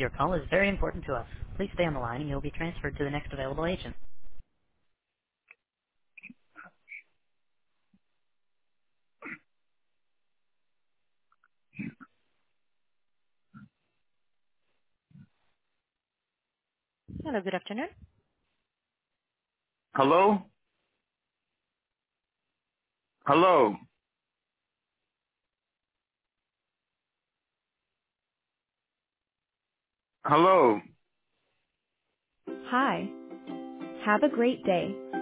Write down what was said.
Your call is very important to us. Please stay on the line and you'll be transferred to the next available agent. Hello, good afternoon. Hello? Hello? Hello? Hi. Have a great day.